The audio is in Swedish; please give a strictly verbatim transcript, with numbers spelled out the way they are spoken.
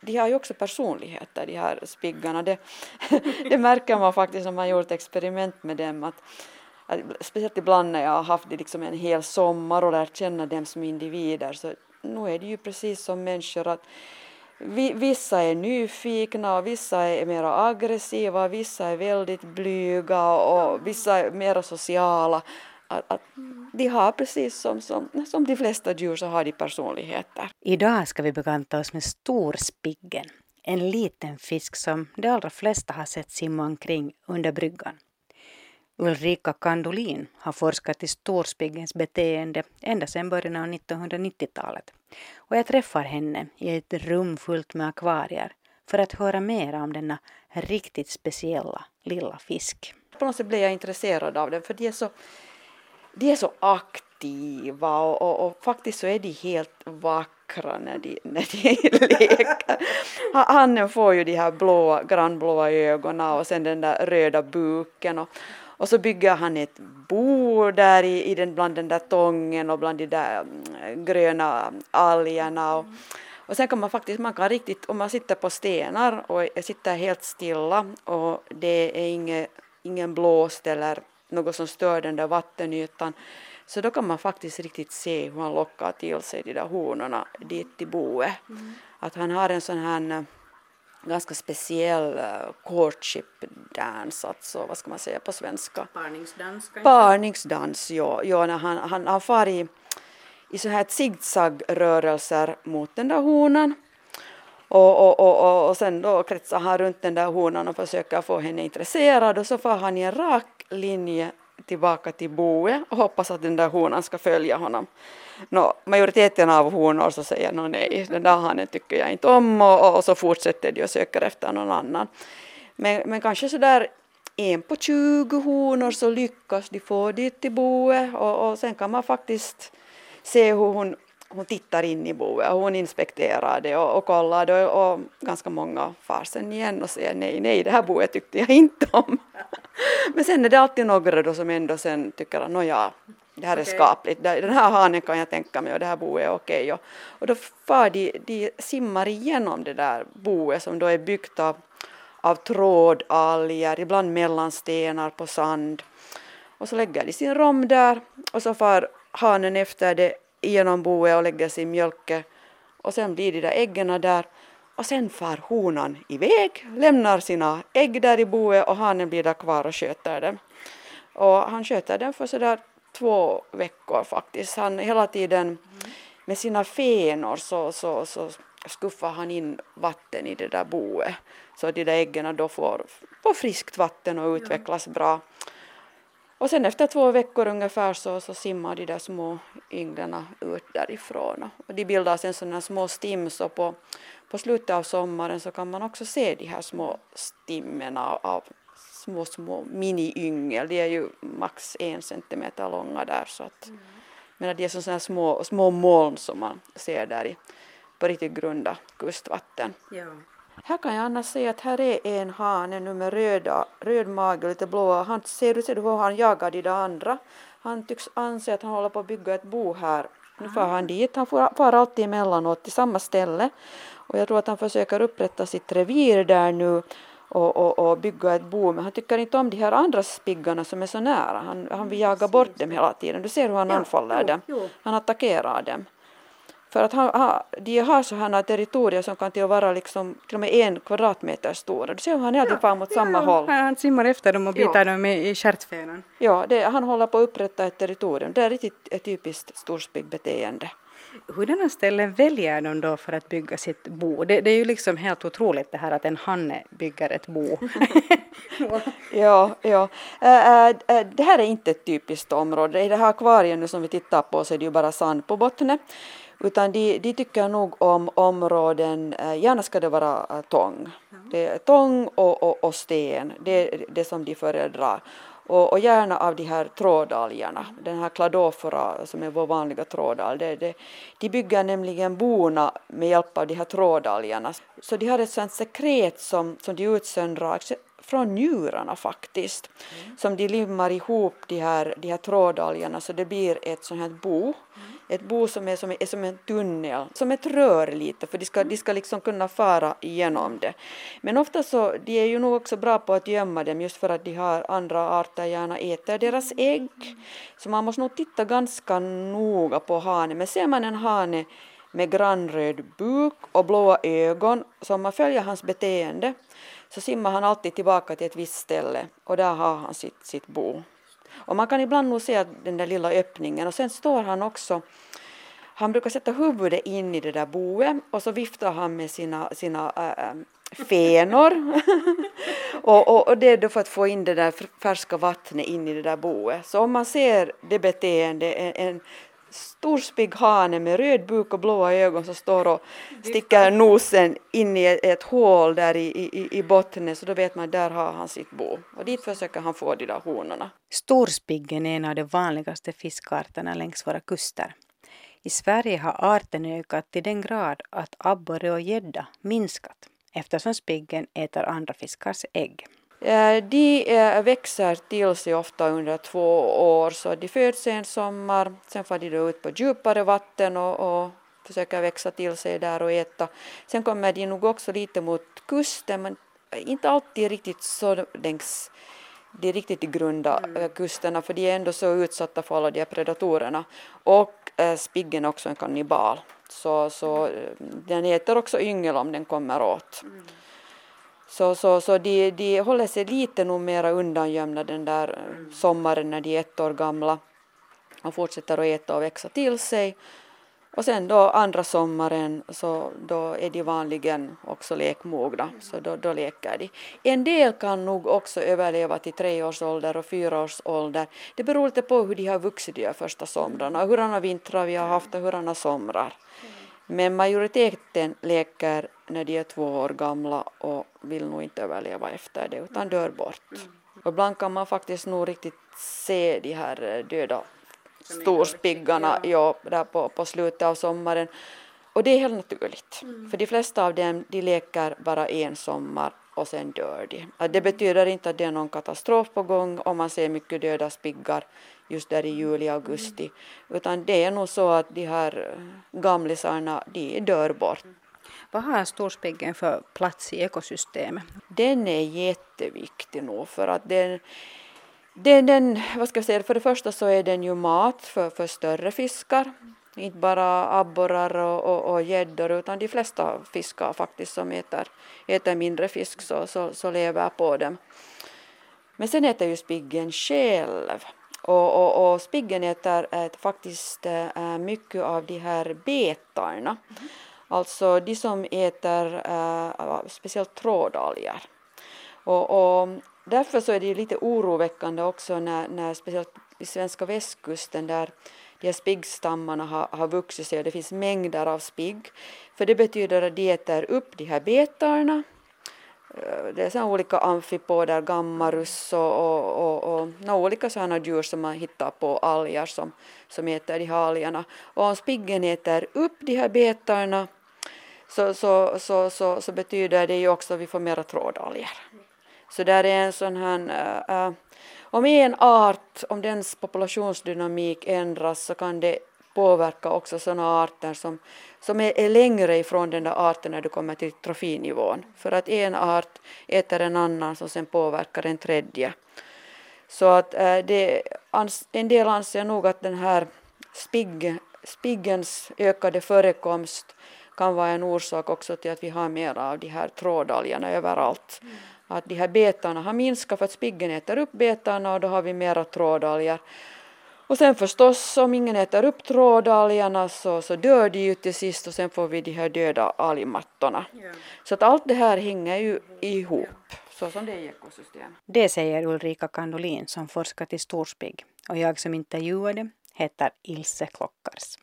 de har ju också personligheter, de här spiggarna. Det, det märker man faktiskt om man gjort experiment med dem. Att, att, speciellt ibland när jag har haft det liksom en hel sommar och lärt känna dem som individer. Så nu är det ju precis som människor att vi, vissa är nyfikna och vissa är mer aggressiva, vissa är väldigt blyga och vissa är mer sociala. Att, att de har precis som, som, som de flesta djur så har de personligheter. Idag ska vi bekanta oss med storspiggen, en liten fisk som de allra flesta har sett simma omkring under bryggan. Ulrika Kandolin har forskat i storspiggens beteende ända sedan början av nittonhundranittiotalet. Och jag träffar henne i ett rum fullt med akvarier för att höra mer om denna riktigt speciella lilla fisk. På något sätt blev jag intresserad av den för de är så, de är så aktiva och, och, och faktiskt så är de helt vackra när de, när de leker. Hannen får ju de här blåa, grannblåa ögonen och sen den där röda buken och Och så bygger han ett bo där i, i den, bland den där tången och bland de där gröna algerna. Och, och sen kan man faktiskt, man kan riktigt, om man sitter på stenar och sitter helt stilla och det är inge, ingen blåst eller något som stör den där vattenytan. Så då kan man faktiskt riktigt se hur han lockar till sig de där honorna dit till boet. Mm. Att han har en sån här ganska speciell uh, courtship dance, alltså vad ska man säga på svenska? Parningsdans kanske? Parningsdans, ja. ja när han, han, han far i, i så här zigzag-rörelser mot den där honan. Och, och, och, och, och sen då kretsar han runt den där honan och försöker få henne intresserad. Och så far han i en rak linje tillbaka till boet och hoppas att den där honan ska följa honom. No, majoriteten av honor så säger no, nej, den där hanen tycker jag inte om och, och så fortsätter de och söker efter någon annan. Men, men kanske så där en på tjugo honor så lyckas de få dit till boet och, och sen kan man faktiskt se hur hon, hon tittar in i boet och hon inspekterar det och, och kollar det och, och ganska många far sen igen och säger nej, nej, det här boet tyckte jag inte om. Men sen är det alltid några då som ändå sen tycker att nåja, det här är okay. Skapligt, den här hanen kan jag tänka mig och det här boet är okej. Okay. Och, och då far de, de simmar igenom det där boet som då är byggt av, av trådalger, ibland mellan stenar på sand. Och så lägger de sin rom där och så far hanen efter det igenom boet och lägger sin mjölke. Och sen blir de där äggen där och sen far honan iväg, lämnar sina ägg där i boet och hanen blir där kvar och sköter dem. Och han sköter dem för sådär två veckor faktiskt. Han hela tiden med sina fenor så, så, så skuffar han in vatten i det där boet. Så att de där äggen då får, får friskt vatten och utvecklas bra. Och sen efter två veckor ungefär så, så simmar de där små ynglarna ut därifrån. Och de bildar sen sådana små stims och på, på slutet av sommaren så kan man också se de här små stimmerna av små små mini-yngel. De är ju max en centimeter långa där så att mm. men det är sådana små, små moln som man ser där i, på riktigt grunda kustvatten. Ja. Här kan jag annars säga att här är en hane nu med röda, röd mage och lite blåa. Han ser, ser du hur han jagar de där andra. Han tycks anse att han håller på att bygga ett bo här. Nu får han dit. Han får, får alltid emellanåt till samma ställe. Och jag tror att han försöker upprätta sitt revir där nu. Och, och, och bygga ett bo. Men han tycker inte om de här andra spiggarna som är så nära. Han, han vill jaga bort dem hela tiden. Du ser hur han ja, anfaller jo, dem. Jo. Han attackerar dem. För att han, han, de har så här territorier som kan till vara liksom, till och med en kvadratmeter stora. Du ser hur han alltid far mot ja, samma ja, håll. Han simmar efter dem och bitar ja. dem i, i stjärtfenan. Ja, det, han håller på att upprätta ett territorium. Det är riktigt ett typiskt storspiggbeteende. Hurdana ställen väljer de då för att bygga sitt bo? Det, det är ju liksom helt otroligt det här att en hanne bygger ett bo. ja, ja. Äh, äh, det här är inte ett typiskt område. I det här akvarien nu som vi tittar på så är det ju bara sand på botten. Utan de, de tycker nog om områden, äh, gärna ska det vara äh, tång. Mm. Det är tång och, och, och sten, det är det som de föredrar. Och, och gärna av de här trådalgerna, den här Cladophora som är vår vanliga trådal. Det, det, de bygger nämligen bona med hjälp av de här trådalgerna. Så de har ett sånt sekret som, som de utsöndrar från njurarna faktiskt. Mm. Som de limmar ihop de här, de här trådalgerna så det blir ett sånt här bo. Mm. Ett bo som är som, är som en tunnel, som ett rör lite för de ska, de ska liksom kunna fara igenom det. Men ofta så, de är ju nog också bra på att gömma dem just för att de har andra arter gärna äter deras ägg. Så man måste nog titta ganska noga på hanen. Men ser man en hane med grannröd buk och blåa ögon, så om man följer hans beteende så simmar han alltid tillbaka till ett visst ställe och där har han sitt, sitt bo. Och man kan ibland nog se den där lilla öppningen och sen står han också, han brukar sätta huvudet in i det där boet och så viftar han med sina, sina äh, fenor och, och, och det är då för att få in det där färska vattnet in i det där boet. Så om man ser det beteende, en, en storspigg hane med röd buk och blåa ögon som står och sticker nosen in i ett, ett hål där i, i, i botten så då vet man där har han sitt bo och dit försöker han få de där honorna. Storspiggen är en av de vanligaste fiskarterna längs våra kuster. I Sverige har arten ökat till den grad att abborre och gädda minskat eftersom spiggen äter andra fiskars ägg. De växer till sig ofta under två år så de föds en sommar, sen får de då ut på djupare vatten och, och försöker växa till sig där och äta. Sen kommer de nog också lite mot kusten men inte alltid riktigt så längs de riktigt grunda mm. kusterna för de är ändå så utsatta för alla de här predatorerna. Och äh, spiggen är också en kannibal så, så den äter också yngel om den kommer åt. Mm. Så, så, så de, de håller sig lite nog mera undangömda den där sommaren när de är ett år gamla och fortsätter att äta och växa till sig. Och sen då andra sommaren så då är de vanligen också lekmogna så då, då leker de. En del kan nog också överleva till tre års ålder och fyra års ålder. Det beror lite på hur de har vuxit de första somrarna och hurdana vintrar vi har haft och hurdana somrar. Men majoriteten leker när de är två år gamla och vill nog inte överleva efter det utan dör bort. Mm. Och ibland kan man faktiskt nog riktigt se de här döda storspiggarna ja, där på, på slutet av sommaren. Och det är helt naturligt. Mm. För de flesta av dem de leker bara en sommar och sen dör de. Att det betyder inte att det är någon katastrof på gång om man ser mycket döda spiggar just där i juli och augusti. Mm. Utan det är nog så att de här gamlisarna de dör bort. Mm. Vad har storspiggen för plats i ekosystemet? Den är jätteviktig nog för att den, den, den vad ska jag säga, för det första så är den ju mat för, för större fiskar. Inte bara abborrar och, och, och gäddor utan de flesta fiskar faktiskt som äter, äter mindre fisk så, så, så lever på dem. Men sen äter ju spiggen själv. Och, och, och spiggen äter, äter faktiskt äh, mycket av de här betarna. Mm. Alltså de som äter äh, speciellt trådalger. Och, och därför så är det lite oroväckande också när, när speciellt i svenska västkusten där de här spiggstammarna har, har vuxit sig och det finns mängder av spigg. För det betyder att de äter upp de här betarna. Det är så olika amfipoder, gammarus och, och, och, och no, olika sådana djur som man hittar på alger som, som äter de här algerna. Och om spiggen äter upp de här betarna så, så, så, så, så betyder det ju också att vi får mera trådalger. Så där är en sån här, äh, om en art, om dens populationsdynamik ändras så kan det påverka också sådana arter som, som är, är längre ifrån den där arten när du kommer till trofinivån. För att en art äter en annan som sen påverkar en tredje. Så att äh, det, en del anser nog att den här spigg, spiggens ökade förekomst kan vara en orsak också till att vi har mer av de här trådalgerna överallt. Mm. Att de här betarna har minskat för att spiggen äter upp betarna och då har vi mera trådalger. Och sen förstås om ingen äter upp trådalgerna så, så dör de ju till sist och sen får vi de här döda algmattorna. Yeah. Så att allt det här hänger ju ihop så som det är i ekosystem. Det säger Ulrika Kandolin som forskat i storspigg och jag som intervjuade heter Ilse Klockars.